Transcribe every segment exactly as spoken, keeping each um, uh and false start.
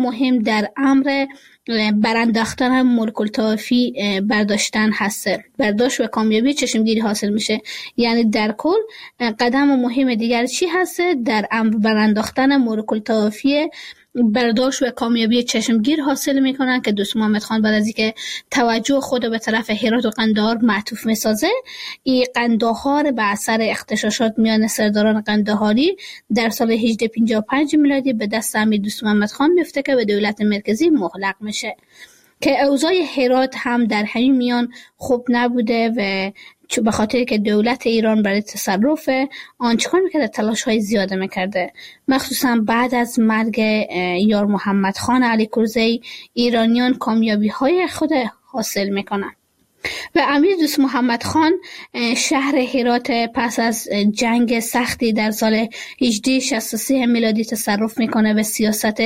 مهم در امر برانداختن ملک الطوافی برداشتن هست. برداشت و کامیابی چشمگیری حاصل میشه. یعنی در کل قدم مهم دیگر چی هست؟ در امر برانداختن ملک الطوافی برداشت و کامیابی چشمگیر حاصل میکنن که دوست محمد خان بعد از اینکه توجه خود به طرف هرات و قندهار معطوف میسازه، این قندهار به اثر اغتشاشات میان سرداران قندهاری در سال هجده پنجاه و پنج میلادی به دست امیر دوست محمد خان میفته که به دولت مرکزی مغلق میشه که اوضاع هرات هم در همین میان خوب نبوده و به خاطر که دولت ایران برای تصرف آن چکار میکرده؟ تلاش های زیاده میکرده. مخصوصا بعد از مرگ یار محمد خان علی کرزی ایرانیان کامیابی های خود حاصل میکنن و امیر دوست محمد خان شهر هرات پس از جنگ سختی در سال هجده شصت و سه میلادی تصرف میکنه و سیاست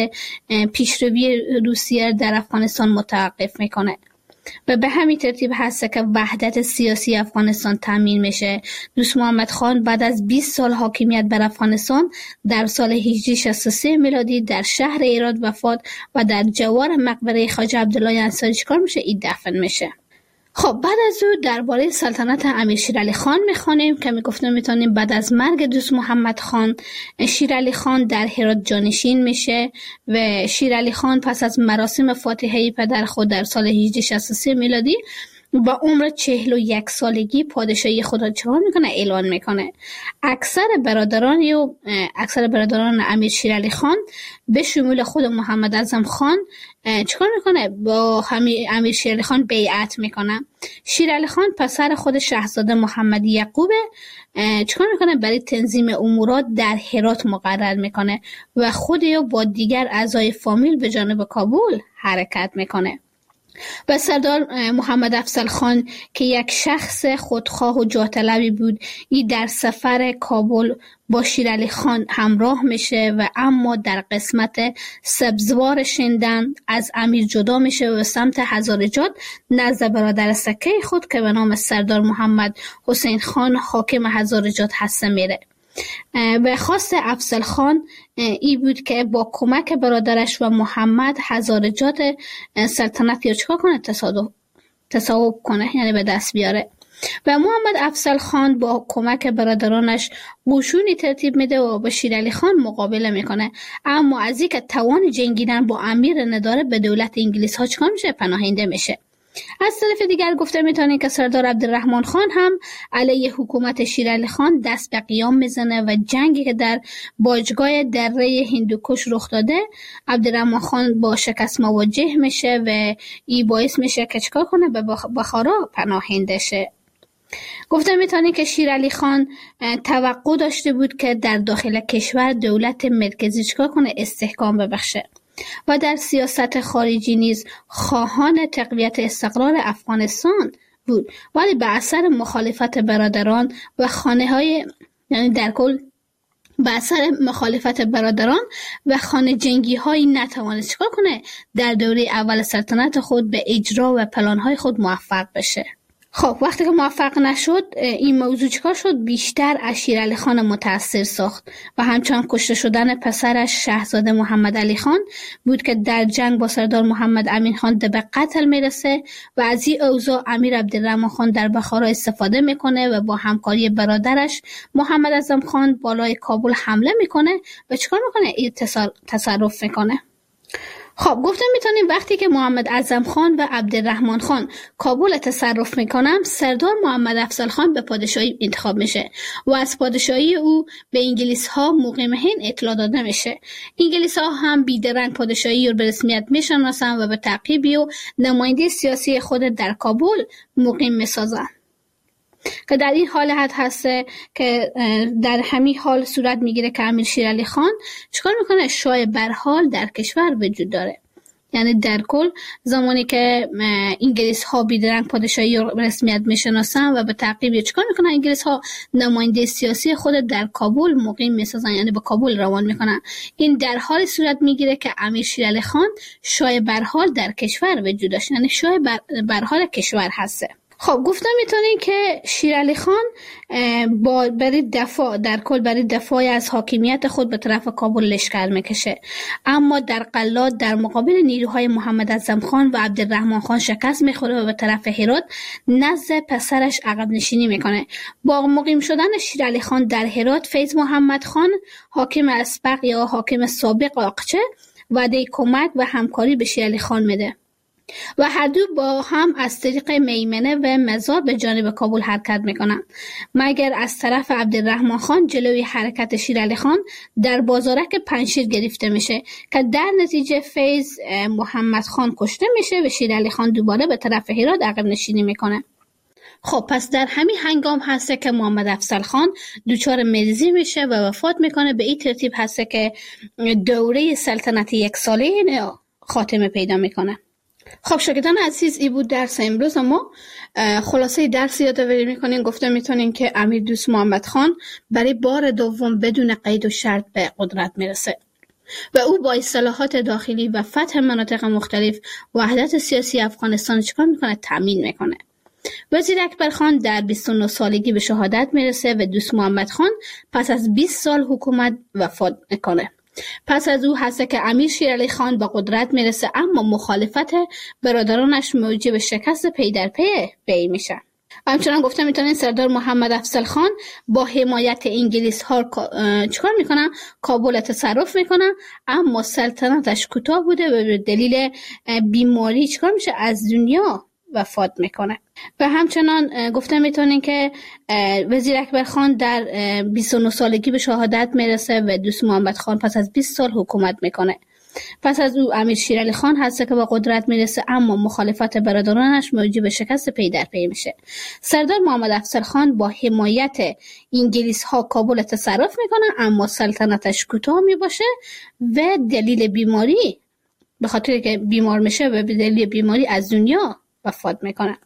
پیشروی روسیه در افغانستان متوقف میکنه و به همین ترتیب هست که وحدت سیاسی افغانستان تامین میشه. دوست محمد خان بعد از بیست سال حاکمیت بر افغانستان در سال هجده شصت و سه میلادی در شهر هرات وفات و در جوار مقبره خواجه عبدالله انصاری چیکار میشه؟ این دفن میشه. خب بعد از او درباره سلطنت امیر شیرعلی خان میخوانیم که میگفتم میتونیم بعد از مرگ دوست محمد خان شیرعلی خان در هرات جانشین میشه و شیرعلی خان پس از مراسم فاتحه پدر خود در سال هجده شصت و سه میلادی با عمر چهل و یک سالگی پادشاهی خود را چکار میکنه؟ اعلان میکنه. اکثر برادران و اکثر برادران امیر شیرعلی خان به شمول خود محمد اعظم خان چکار میکنه؟ با امیر شیرعلی خان بیعت میکنه. شیرعلی خان پسر خود شاهزاده محمد یعقوب چکار میکنه؟ برای تنظیم امورات در هرات مقرر میکنه و خود یا با دیگر اعضای فامیل به جانب کابل حرکت میکنه. و سردار محمد افضل خان که یک شخص خودخواه و جاه طلبی بود، این در سفر کابل با شیرعلی خان همراه میشه و اما در قسمت سبزوار شندن از امیر جدا میشه و سمت هزارجاد نزد برادر سکه خود که به نام سردار محمد حسین خان حاکم هزارجاد هست میره. و خواست افضل خان ای بود که با کمک برادرش و محمد هزارجاد سلطنت یا چکار کنه؟ تصادف تصاحب کنه، یعنی به دست بیاره. و محمد افضل خان با کمک برادرانش قشونی ترتیب میده و با شیرعلی خان مقابله میکنه، اما از اینکه توان جنگیدن با امیر نداره به دولت انگلیس ها چکار میشه؟ پناهنده میشه. از طرف دیگر گفته میتونیم که سردار عبدالرحمن خان هم علیه حکومت شیرعلی خان دست به قیام میزنه و جنگی که در باجگاه دره هندوکش رخ داده عبدالرحمن خان با شکست مواجه میشه و این باعث میشه که چکار کنه؟ به بخارا پناهنده شه. گفته میتونیم که شیرعلی خان توقع داشته بود که در داخل کشور دولت مرکزی چکار کنه؟ استحکام ببخشه و در سیاست خارجی نیز خواهان تقویت استقرار افغانستان بود، ولی به اثر مخالفت برادران و خانه های یعنی در کل به اثر مخالفت برادران و خانه جنگی هایی نتوانست چکار کنه؟ در دوره اول سلطنت خود به اجرا و پلان های خود موفق بشه. خب وقتی که موفق نشد این موضوع چکار شد؟ بیشتر از شیرعلی خان متاثر ساخت و همچنان کشته شدن پسرش شاهزاده محمد علی خان بود که در جنگ با سردار محمد امین خان به قتل میرسه و از این اوضاع امیر عبدالرحمن خان در بخارا استفاده میکنه و با همکاری برادرش محمد اعظم خان بالای کابل حمله میکنه و چکار میکنه؟ این تصرف میکنه. خب گفتم میتونیم وقتی که محمد اعظم خان و عبدالرحمن خان کابل تصرف میکنن، سردار محمد افضل خان به پادشاهی انتخاب میشه و از پادشاهی او به انگلیس ها مقیم هند اطلاع داده میشه. انگلیس ها هم بیدرنگ پادشاهی رو به رسمیت میشناسن و به تعقیبی و نماینده سیاسی خود در کابل مقیم میسازن که در این حالت هسته که در همین حال صورت میگیره که امیر شیرعلی خان چیکار میکنه؟ شاه برحال در کشور وجود داره. یعنی در کل زمانی که انگلیس ها بیدرنگ پادشاهی رو رسمیت میشناسن و به تعقیب چیکار میکنن؟ انگلیس ها نماینده سیاسی خود در کابل مقیم میسازن، یعنی به کابل روان میکنن. این در حال صورت میگیره که امیر شیرعلی خان شاه برحال در کشور وجود داشت، یعنی شاه برحال کشور هسته. خب گفتم میتونین که شیرعلی خان با برای دفاع در کل برای دفاع از حاکمیت خود به طرف کابل لشکر میکشه، اما در قلات در مقابل نیروهای محمد اعظم خان و عبدالرحمن خان شکست میخوره و به طرف هرات نزد پسرش عقب نشینی میکنه. با مقیم شدن شیرعلی خان در هرات، فیض محمد خان حاکم اسبق یا حاکم سابق آقچه وعده کمک و همکاری به شیرعلی خان میده و هر دو با هم از طریق میمنه و مزار به جانب کابل حرکت میکنند، مگر از طرف عبدالرحمن خان جلوی حرکت شیرعلی خان در بازارک پنجشیر گرفته میشه که در نتیجه فیض محمد خان کشته میشه و شیرعلی خان دوباره به طرف هرات عقب نشینی میکنه. خب پس در همین هنگام هسته که محمد افضل خان دچار مریضی میشه و وفات میکنه. به این ترتیب هسته که دوره سلطنت یک ساله خاتمه پیدا میکنه. خب شاگردان عزیز، این بود درس امروز ما. خلاصه درس یادآوری میکنین. گفته میتونین که امیر دوست محمد خان برای بار دوم بدون قید و شرط به قدرت میرسه و او با اصلاحات داخلی و فتح مناطق مختلف وحدت سیاسی افغانستان چیکار میکنه؟ تامین میکنه. وزیر اکبر خان در بیست و نه سالگی به شهادت میرسه و دوست محمد خان پس از بیست سال حکومت وفات میکنه. پس از او هست که امیر شیرعلی خان با قدرت میرسه، اما مخالفت برادرانش موجب شکست پی در پی وی میشه. همچنان گفته میتونین سردار محمد افضل خان با حمایت انگلیس ها چیکار میکنن؟ کابل تصرف میکنن، اما سلطنتش کوتاه بوده و به دلیل بیماری چیکار میشه؟ از دنیا وفات میکنه. و همچنان گفته میتونین که وزیر اکبر خان در بیست و نه سالگی به شهادت میرسه و دوست محمد خان پس از بیست سال حکومت میکنه. پس از او امیر شیرعلی خان هست که با قدرت میرسه، اما مخالفت برادرانش موجب شکست پی در پی میشه. سردار محمد افضل خان با حمایت انگلیس ها کابل تصرف میکنه، اما سلطنتش کوتاه میباشه و دلیل بیماری، به خاطر که بیمار میشه و به دلیل بیماری از دنیا وفات میکنه.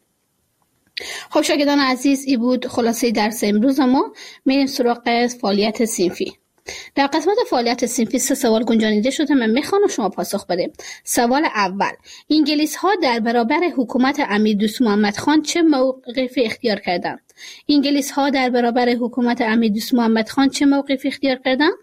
خب شاگردان عزیز، این بود خلاصه درس امروز ما. میریم سراغ فعالیت صنفی. در قسمت فعالیت صنفی سه سوال گنجانیده شده، من میخوام شما پاسخ بدید. سوال اول: انگلیس ها در برابر حکومت امیر دوست محمد خان چه موقفی اختیار کردند؟ انگلیس ها در برابر حکومت امیر دوست محمد خان چه موقفی اختیار کردند؟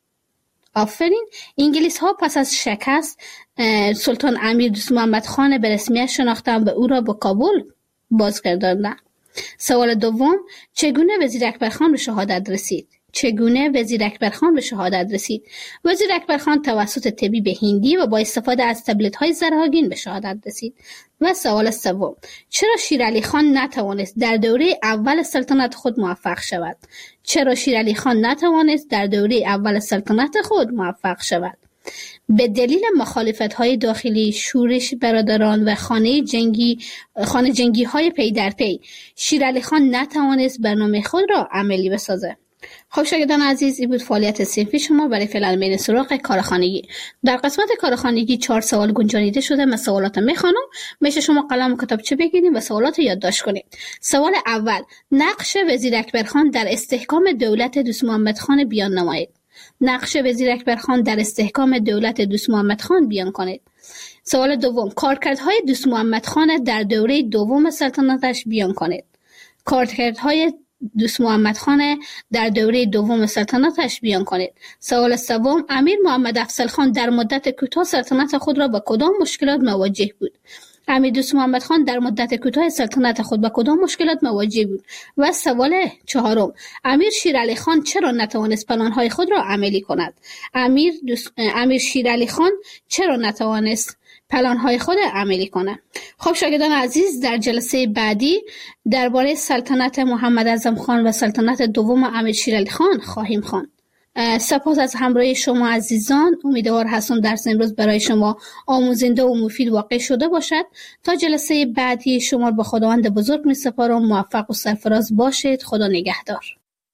آفرین. انگلیس ها پس از شکست سلطان امیر دوست محمد خان به رسمیت شناختند و او را به کابل بازگرداندند. سوال دوم: چگونه وزیر اکبر خان به شهادت رسید؟ چگونه وزیر اکبر خان به شهادت رسید؟ وزیر اکبر خان توسط طبیب هندی و با استفاده از تبلت های زرهاگین به شهادت رسید. و سوال سوم: چرا شیرعلی خان نتوانست در دوره اول سلطنت خود موفق شود؟ چرا شیرعلی خان نتوانست در دوره اول سلطنت خود موفق شود؟ به دلیل مخالفت‌های داخلی، شورش برادران و خانه جنگی خانه جنگی های پی در پی، شیرعلی خان نتوانست برنامه خود را عملی بسازد. خب شاگردان عزیز، این بود فعالیت صنفی شما. برای فعلا میریم سراغ کارخانگی. در قسمت کارخانگی چهار سوال گنجانیده شده. من سوالات میخوانم، میشه شما قلم و کتابچه بگیرید و سوالات یادداشت کنید. سوال اول: نقش وزیر اکبر خان در استحکام دولت دوست محمد خان بیان نمایید. نقش وزیر اکبر خان در استحکام دولت دوست محمد خان بیان کنید. سوال دوم: کارکردهای دوست محمد خان در دوره دوم سلطنتش بیان کنید. کارکردهای دوست محمد خان در دوره دوم سلطنتش بیان کنید. سوال سوم: امیر محمد افضل خان در مدت کوتاه سلطنت خود را با کدام مشکلات مواجه بود؟ امیر دوست محمد خان در مدت کوتاه سلطنت خود با کدام مشکلات مواجه بود؟ و سوال چهارم: امیر شیرعلی خان چرا نتوانست پلان‌های خود را عملی کند؟ امیر دوست... امیر شیرعلی خان چرا نتوانست پلان‌های خود عملی کنه؟ خب شاگردان عزیز، در جلسه بعدی درباره سلطنت محمد اعظم خان و سلطنت دوم امیر شیرعلی خان خواهیم خواند. سپاس از همراهی شما عزیزان. امیدوار هستم درس امروز برای شما آموزنده و مفید واقع شده باشد. تا جلسه بعدی شما با خداوند بزرگ می سپارم. موفق و سرفراز باشید. خدا نگهدار.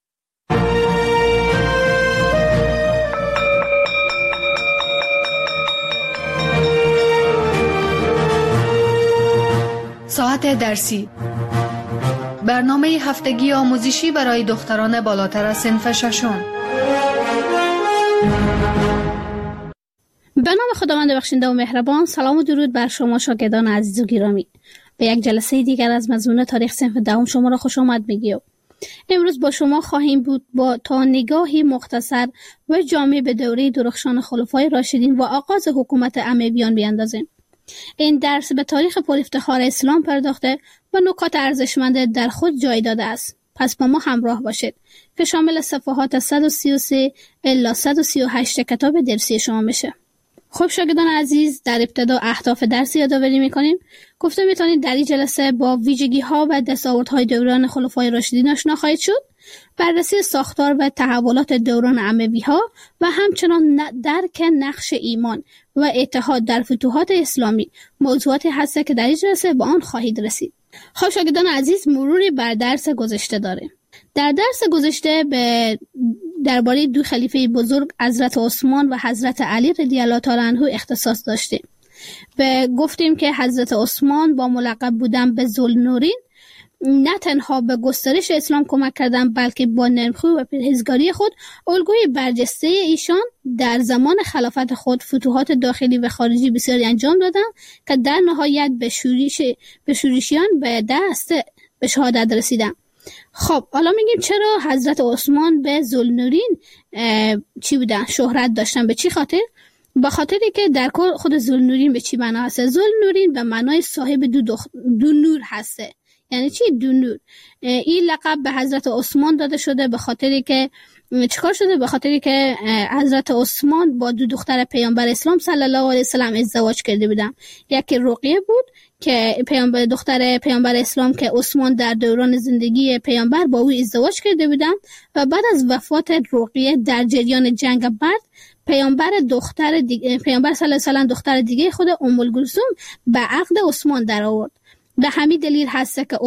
ساعت درسی، برنامه هفتگی آموزشی برای دختران بالاتر از صنف ششم. به نام خداوند بخشنده و مهربان. سلام و درود بر شما شاگردان عزیز و گرامی. به یک جلسه دیگر از مضمون تاریخ صنف دهم شما را خوش آمد میگیم. امروز با شما خواهیم بود با تا نگاهی مختصر و جامع به دوره درخشان خلفای راشدین و آغاز حکومت امویان بیاندازیم. این درس به تاریخ پرافتخار اسلام پرداخته و نکات ارزشمند در خود جای داده است. پس با ما همراه باشید که شامل صفحات صد و سی و سه الی صد و سی و هشت کتاب درسی شما میشه. خب شاگردان عزیز، در ابتدا اهداف درس یادآوری میکنیم. گفته میتونید در این جلسه با ویژگی ها و دستاوردهای دوران خلفای راشدین آشنا خواهید شد، بررسی ساختار و تحولات دوران اموی ها و همچنان درک نقش ایمان و اتحاد در فتوحات اسلامی موضوعاتی هست که در این جلسه با آن خواهید رسید. خب شاگردان عزیز، مروری بر درس گذشته داریم. در درس گذشته به درباره دو خلیفه بزرگ حضرت عثمان و حضرت علی رضی الله تعالی عنه اختصاص داشتیم. و گفتیم که حضرت عثمان با ملقب بودن به ذوالنورین نه تنها به گسترش اسلام کمک کردند، بلکه با نرمخو و پرهیزگاری خود الگوی برجسته ایشان در زمان خلافت خود فتوحات داخلی و خارجی بسیاری انجام دادند که در نهایت به شورش به شورشیان به دست به شهادت رسیدند. خب حالا میگیم چرا حضرت عثمان به ذوالنورین چی بودن؟ شهرت داشتن. به چی خاطر؟ به خاطری که در کل خود ذوالنورین به چی معنا هست؟ ذوالنورین به معنای صاحب دو, دخ... دو نور هسته. یعنی چی دو نور؟ این لقب به حضرت عثمان داده شده به خاطری که چیکار شده؟ به خاطری که حضرت عثمان با دو دختر پیامبر اسلام صلی الله علیه و سلم ازدواج کرده بودن. یکی رقیه بود که پیامبر دختر پیامبر اسلام که عثمان در دوران زندگی پیامبر با او ازدواج کرده بودن و بعد از وفات رقیه در جریان جنگ بدر پیامبر دختر دیگه پیامبر صلی الله علیه و سلم دختر دیگه خود ام الکلثوم به عقد عثمان در آورد. به همین دلیل هست که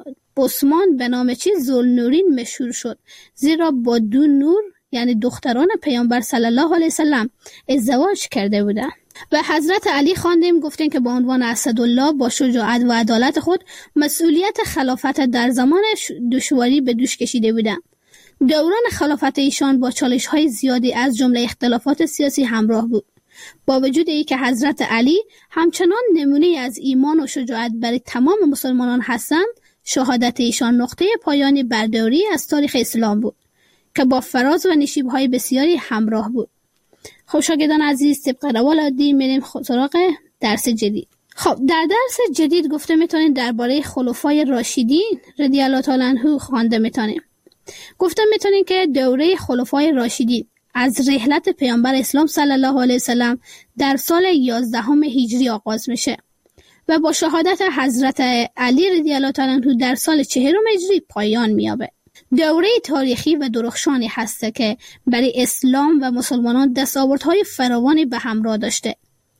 عثمان به نام چی ذوالنورین مشهور شد، زیرا با دو نور یعنی دختران پیامبر صلی الله علیه و سلم ازدواج کرده بودند. و حضرت علی خواندیم گفتیم که با عنوان اسدالله با شجاعت و عدالت خود مسئولیت خلافت در زمان دشواری به دوش کشیده بودند. دوران خلافت ایشان با چالش‌های زیادی از جمله اختلافات سیاسی همراه بود. با وجود ای که حضرت علی همچنان نمونه از ایمان و شجاعت برای تمام مسلمانان هستند، شهادت ایشان نقطه پایانی برداری از تاریخ اسلام بود که با فراز و نشیب‌های بسیاری همراه بود. خب شاگردان عزیز، طبق روال عادی میریم سراغ درس جدید. خب در درس جدید گفته میتونید درباره خلفای راشدین رضی الله تعالی عنهم خوانده میتونیم. گفته میتونید که دوره خلفای راشدین از رحلت پیامبر اسلام صلی الله علیه و سلم در سال یازدهم هجری آغاز میشه و با شهادت حضرت علی رضی الله تعالی عنه در سال چهارم هجری پایان مییابه. دوره تاریخی و درخشانی هست که برای اسلام و مسلمانان دستاوردهای فراوانی به همراه داشته.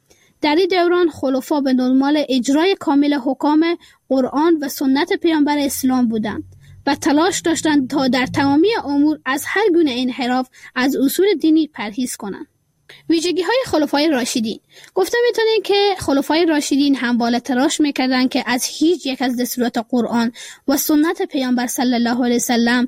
در این دوران خلفا به دنبال اجرای کامل حکام قرآن و سنت پیامبر اسلام بودند و تلاش داشتند تا در تمامی امور از هر گونه انحراف از اصول دینی پرهیز کنند. ویژگی های خلفای راشدین. گفته میتونید که خلفای راشدین همواره تلاش میکردند که از هیچ یک از دستورات قرآن و سنت پیامبر صلی الله علیه وسلم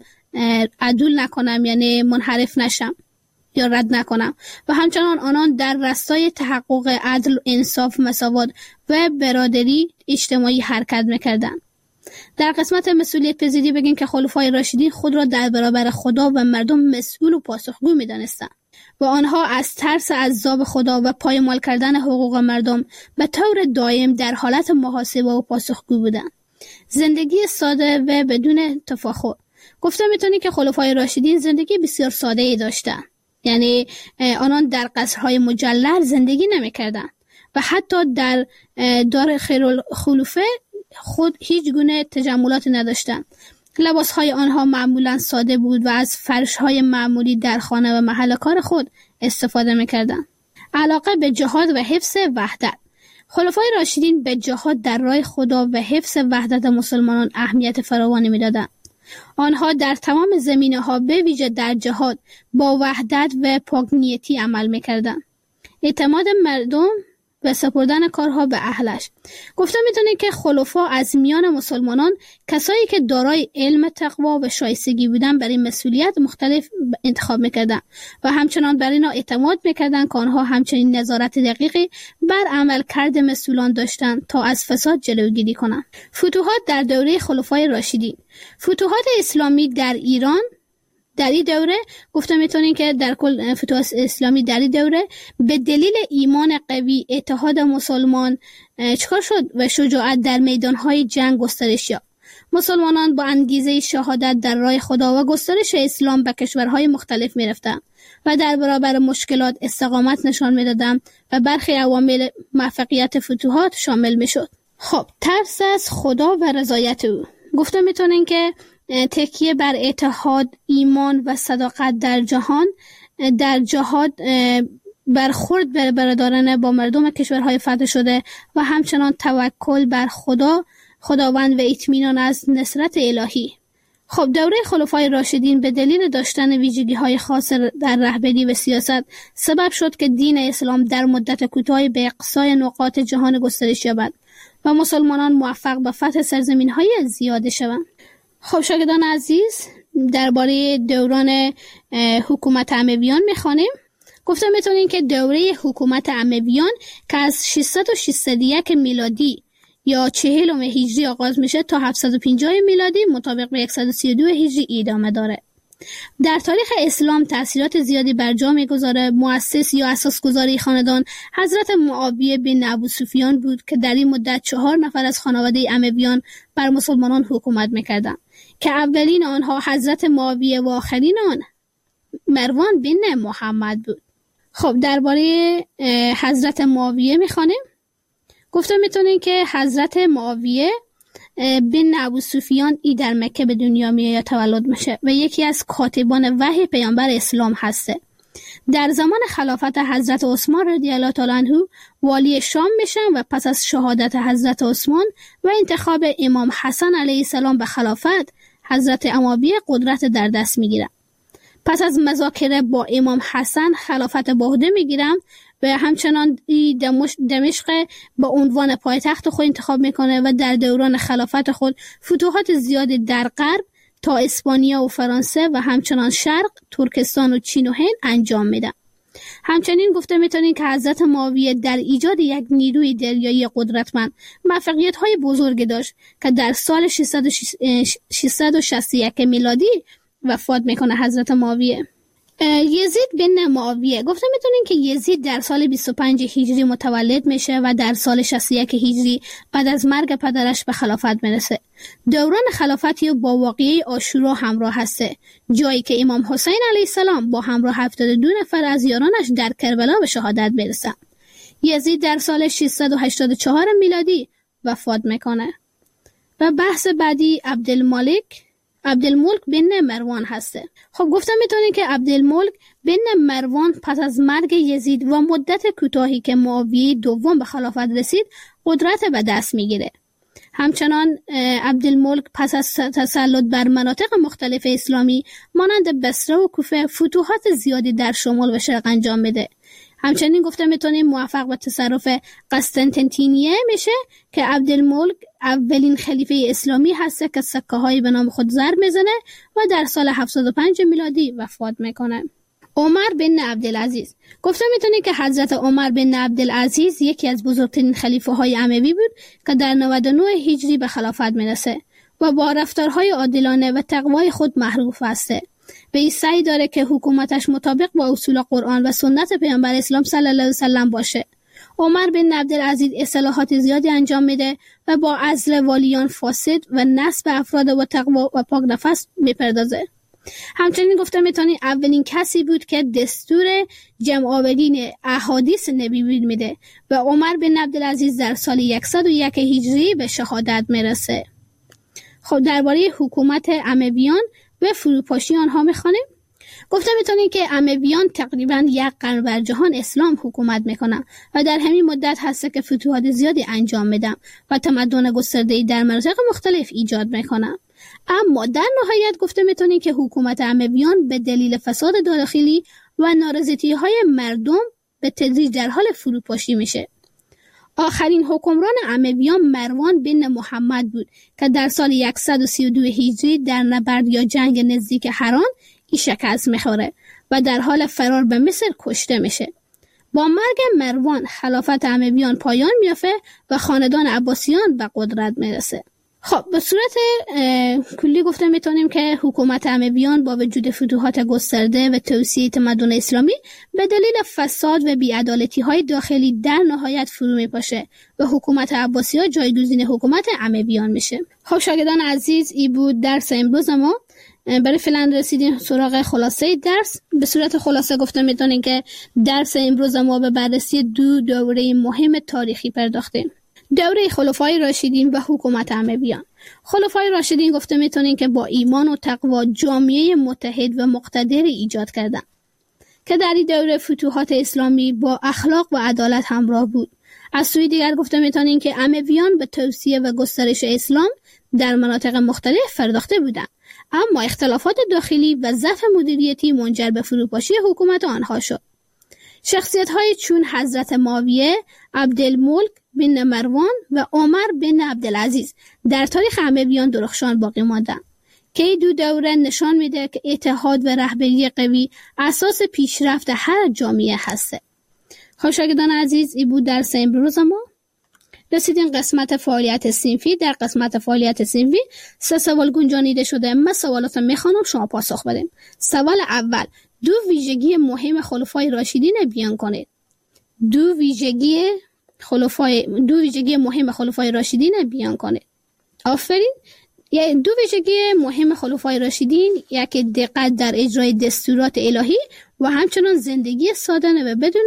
عدول نکنم، یعنی منحرف نشم یا رد نکنم، و همچنان آنان در راستای تحقق عدل، انصاف، مساوات و برادری اجتماعی حرکت میکردند. در قسمت مسئولیت پذیری بگیم که خلفای راشدین خود را در برابر خدا و مردم مسئول و پاسخگو می‌دانستند و آنها از ترس عذاب خدا و پایمال کردن حقوق مردم به طور دائم در حالت محاسبه و پاسخگو بودند. زندگی ساده و بدون تفاخر. گفته میتونی که خلفای راشدین زندگی بسیار ساده ای داشتند. یعنی آنان در قصرهای مجلل زندگی نمی‌کردند و حتی در دار خیرالخلفه خود هیچ گونه تجملاتی نداشتند. لباسهای آنها معمولا ساده بود و از فرشهای معمولی در خانه و محل کار خود استفاده میکردند. علاقه به جهاد و حفظ وحدت. خلفای راشدین به جهاد در راه خدا و حفظ وحدت مسلمانان اهمیت فراوانی میدادند. آنها در تمام زمینه‌ها به ویژه در جهاد با وحدت و پاک‌نیتی عمل میکردند. اعتماد مردم و سپردن کارها به اهلش. گفته میتونید که خلفا از میان مسلمانان کسایی که دارای علم، تقوا و شایستگی بودن برای مسئولیت مختلف انتخاب میکردن و همچنان بر اینا اعتماد میکردن که آنها همچنین نظارت دقیقی بر عمل کرد مسئولان داشتن تا از فساد جلوگیری کنند. فتوحات در دوره خلفای راشدین. فتوحات اسلامی در ایران در این دوره گفته میتونین که در کل فتوحات اسلامی در این دوره به دلیل ایمان قوی، اتحاد مسلمان چکار شد و شجاعت در میدانهای جنگ گسترش یافت. مسلمانان با انگیزه شهادت در راه خدا و گسترش اسلام به کشورهای مختلف میرفتند و در برابر مشکلات استقامت نشان میدادند و برخی عوامل موفقیت فتوحات شامل میشد. خب، ترس از خدا و رضایت او. گفته میتونین که تکیه بر اتحاد، ایمان و صداقت در جهان در جهاد برخورد بر برادرانه با مردم کشورهای فتح شده و همچنان توکل بر خدا خداوند و اطمینان از نصرت الهی. خب، دوره خلفای راشدین به دلیل داشتن ویژگی‌های خاص در رهبری و سیاست سبب شد که دین اسلام در مدت کوتاهی به اقصای نقاط جهان گسترش یابد و مسلمانان موفق به فتح سرزمین‌های زیاده شوند. خب شاگردان عزیز، درباره دوران حکومت امویان می‌خوانیم. گفتم میتونین که دوره حکومت امویان که از ششصد و شصت و یک میلادی یا چهلم هجری آغاز میشه تا هفتصد و پنجاه میلادی مطابق به صد و سی و دو هجری ادامه داره. در تاریخ اسلام تأثیرات زیادی بر جا میگذاره. مؤسس یا اساسگذاری خاندان حضرت معاویه بن ابو سفیان بود که در این مدت چهار نفر از خانواده امویان بر مسلمانان حکومت میکردند که اولین آنها حضرت معاویه و آخرین آن مروان بن محمد بود. خب، درباره حضرت معاویه میخوانیم. گفتم میتونین که حضرت معاویه بن ابو سفیان ای در مکه به دنیا میاد یا تولد میشه و یکی از کاتبان وحی پیامبر اسلام هسته. در زمان خلافت حضرت عثمان رضی الله تعالی عنه والی شام میشن و پس از شهادت حضرت عثمان و انتخاب امام حسن علیه السلام به خلافت، حضرت معاویه قدرت در دست میگیرن. پس از مذاکره با امام حسن خلافت به عهده میگیرن و همچنان دمشق با عنوان پایتخت خود انتخاب میکنه و در دوران خلافت خود فتوحات زیادی در غرب تا اسپانیا و فرانسه و همچنان شرق، ترکستان و چین و هند انجام میده. همچنین گفته میتونین که حضرت معاویه در ایجاد یک نیروی دریایی قدرتمند موفقیت‌های بزرگی داشت که در سال ششصد و شصت و یک میلادی وفات میکنه حضرت معاویه. یزید بن معاویه. گفته میتونین که یزید در سال بیست و پنج هجری متولد میشه و در سال شصت و یک هجری بعد از مرگ پدرش به خلافت میرسه. دوران خلافتی با واقعه عاشورا همراه هسته، جایی که امام حسین علیه السلام با همراه هفتاد و دو نفر از یارانش در کربلا به شهادت برسه. یزید در سال ششصد و هشتاد و چهار میلادی وفات میکنه. و بحث بعدی عبدالملک عبدالملک بن مروان هسته. خب، گفتم میتونین که عبدالملک بن مروان پس از مرگ یزید و مدت کوتاهی که معاویه دوم به خلافت رسید قدرت به دست میگیره. همچنان عبدالملک پس از تسلط بر مناطق مختلف اسلامی مانند بصره و کوفه فتوحات زیادی در شمال و شرق انجام میده. همچنین گفته میتونیم موفق به تصرف قسطنطنیه میشه که عبدالملک اولین خلیفه اسلامی هسته که سکه هایی به نام خود ضرب میزنه و در سال هفتاد و پنج میلادی وفات میکنه. عمر بن عبدالعزیز. گفته میتونیم که حضرت عمر بن عبدالعزیز یکی از بزرگترین خلیفه های اموی بود که در نود و نه هجری به خلافت میرسه و با رفتارهای عادلانه و تقوای خود معروف هسته. به این سعی داره که حکومتش مطابق با اصول قرآن و سنت پیامبر اسلام صلی الله علیه و سلم باشه. عمر بن عبدالعزیز اصلاحات زیادی انجام میده و با عزل والیان فاسد و نصب افراد با تقوا و پاک نفس میپردازه. همچنین گفته میتونی اولین کسی بود که دستور جمع آورین احادیث نبی میده و عمر بن عبدالعزیز در سال صد و یک هجری به شهادت میرسه. خب، درباره حکومت امویان و فروپاشی آنها میخوانیم. گفته میتونیم که امویان تقریبا یک قرن بر جهان اسلام حکومت میکنن و در همین مدت هست که فتوحات زیادی انجام میدن و تمدن گسترده‌ای در مناطق مختلف ایجاد میکنن. اما در نهایت گفته میتونیم که حکومت امویان به دلیل فساد داخلی و نارضایتی‌های مردم به تدریج در حال فروپاشی میشه. آخرین حکمران امویان مروان بن محمد بود که در سال صد و سی و دو هجری در نبرد یا جنگ نزدیک حران ای شکست میخوره و در حال فرار به مصر کشته میشه. با مرگ مروان خلافت امویان پایان میافته و خاندان عباسیان به قدرت میرسه. خب به صورت کلی گفته میتونیم که حکومت امویان با وجود فتوحات گسترده و توسعه تمدن اسلامی به دلیل فساد و بی‌عدالتی های داخلی در نهایت فرو میپاشه و حکومت عباسی‌ها جایگزین حکومت امویان میشه. خب شاگردان عزیز، این بود درس امروز ما. برای فعلا رسیدیم سراغ خلاصه درس. به صورت خلاصه گفته میتونیم که درس امروز ما به بررسی دو دوره مهم تاریخی پرداختیم: دوره خلفای راشدین و حکومت امویان. خلفای راشدین گفته میتونین که با ایمان و تقوا جامعه متحد و مقتدر ایجاد کردن که در این دوره فتوحات اسلامی با اخلاق و عدالت همراه بود. از سوی دیگر گفته میتونین که امویان به توسعه و گسترش اسلام در مناطق مختلف پرداخته بودند، اما اختلافات داخلی و ضعف مدیریتی منجر به فروپاشی حکومت آنها شد. شخصیت‌های چون حضرت معاویه، عبدالملک بن مروان و عمر بن عبدالعزیز در تاریخ امویان درخشان باقی ماندند که این دو دوره نشان میده که اتحاد و رهبری قوی اساس پیشرفت هر جامعه هسته. خب شاگردان عزیز، این بود درس امروز ما. رسیدیم قسمت فعالیت صنفی. در قسمت فعالیت صنفی سه سوال گنجانیده شده. من سوالات میخوانم، شما پاسخ بدیم. سوال اول: دو ویژگی مهم خلفای راشدین بیان کنید. دو ویژگی خلفای دو ویژگی مهم خلفای راشدین بیان کنید. آفرین. یعنی دو ویژگی مهم خلفای راشدین، یکی دقت در اجرای دستورات الهی و همچنان زندگی سادانه و بدون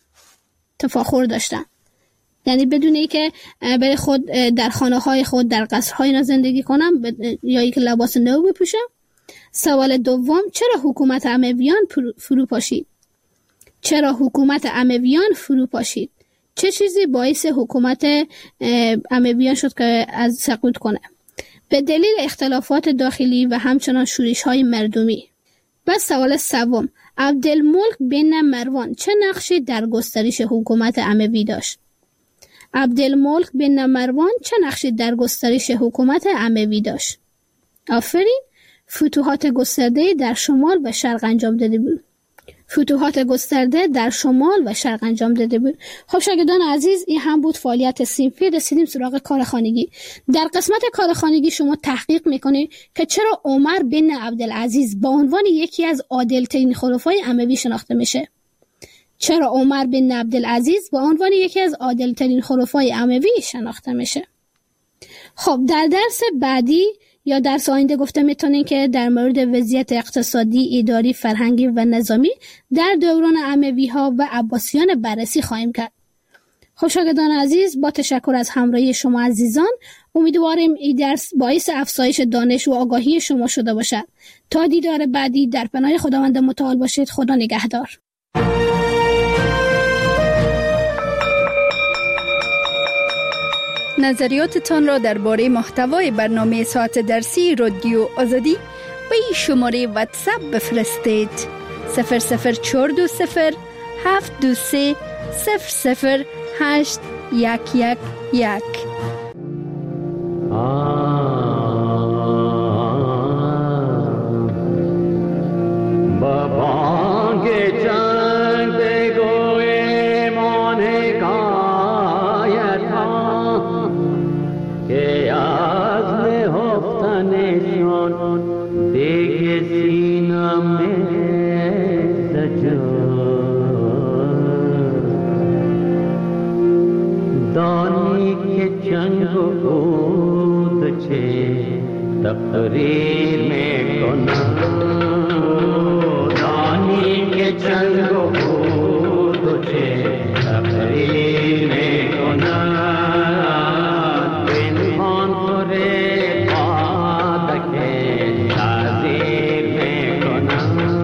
تفاخر داشتن. یعنی بدون اینکه برای خود در خانه های خود در قصرهای اینا زندگی کنم یا اینکه لباس نو بپوشم. سوال دوم: چرا حکومت امویان فرو پاشید؟ چرا حکومت امویان فرو پاشید؟ چه چیزی باعث حکومت امویان شد که از سقوط کنه؟ به دلیل اختلافات داخلی و همچنان شورش های مردمی. و سوال سوم: عبدالملک بن مروان چه نقشی در گسترش حکومت اموی داشت؟ عبدالملک بن مروان چه نقشی در گسترش حکومت اموی داشت؟ آفرین. فتوحات گسترده در شمال و شرق انجام داده بود. فتوحات گسترده در شمال و شرق انجام داده بود. خب شاگردان عزیز، این هم بود فعالیت صنفی. رسیدیم سراغ کارخانگی. در قسمت کارخانگی شما تحقیق میکنید که چرا عمر بن عبدالعزیز با عنوان یکی از عادل‌ترین خلفای اموی شناخته میشه؟ چرا عمر بن عبدالعزیز با عنوان یکی از عادل‌ترین خلفای اموی شناخته میشه؟ خب در درس بعدی یا درس آینده گفته میتونین که در مورد وضعیت اقتصادی، اداری، فرهنگی و نظامی در دوران اموی ها و عباسیان بررسی خواهیم کرد. خب شاگردان عزیز، با تشکر از همراهی شما عزیزان، امیدواریم این درس باعث افزایش دانش و آگاهی شما شده باشد. تا دیدار بعدی، در پناه خداوند متعال باشید. خدا نگهدار. نظریاتتان را درباره محتوای برنامه ساعت درسی رادیو آزادی به این شماره واتساپ بفرستید: صفر صفر چهار دو صفر هفت دو سه صفر صفر هشت یک یک یک. तकरीर में कोना रानी के चंग तुझे तकरीर में कोना बिन रे बात के ताजीर में कोना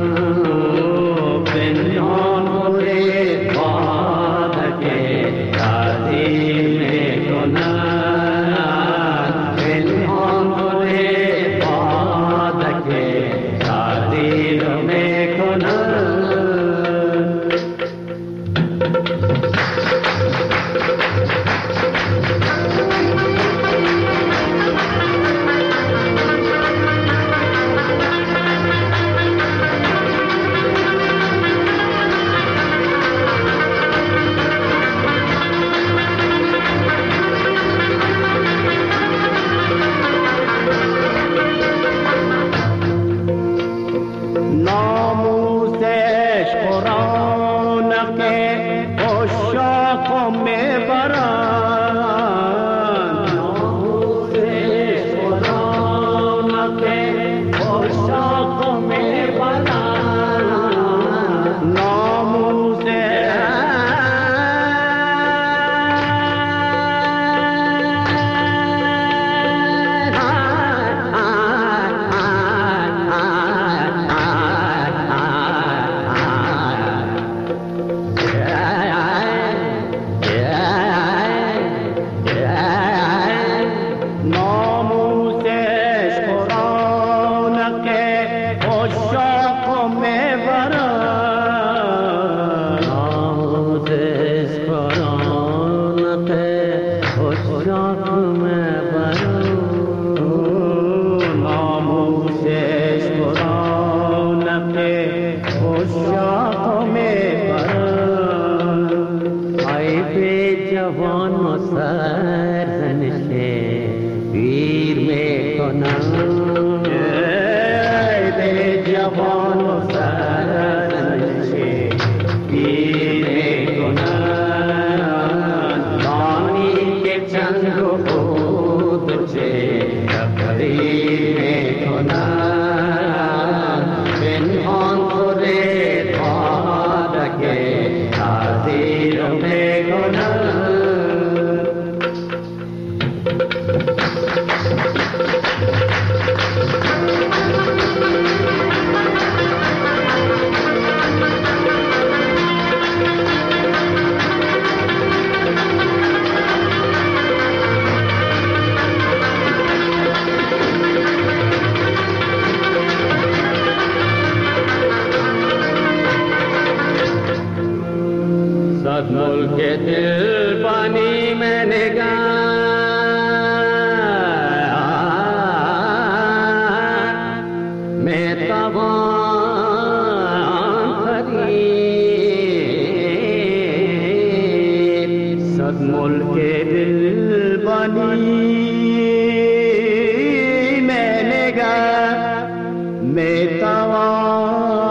बिन रे बात के ताजीर में कोना में شاخم برو ناموسش برو نفه شاخم برو ای به جوان و سرزنش پیر میکنم ای به جوان و سرزنش پیر میکنم دانی که چند و خود چه تقدیر میکنم پنهان خورد خواهد که تعذیر میکنم صد ملک دل بانی میں نگاہ میں توان خرید صد ملک دل بانی میں نگاہ میں توان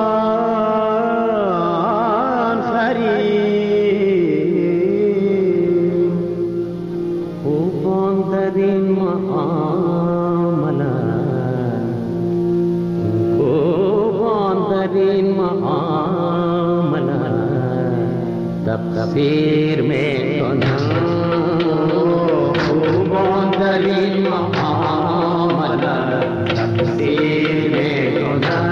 تفسیر میں کنم خوبان در این معامله تفسیر میں کنم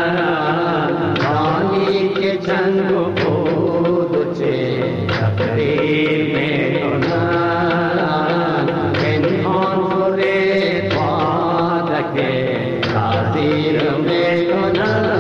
دانی که چند و خود چه تقدیر میں کنم پنهان خورد خواهد که تعذیر میں کنم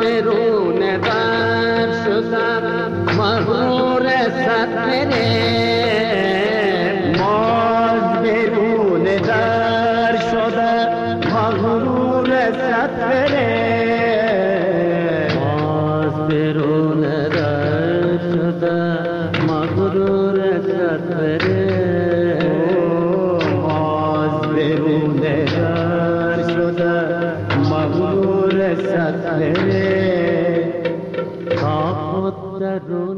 مغرور ست میره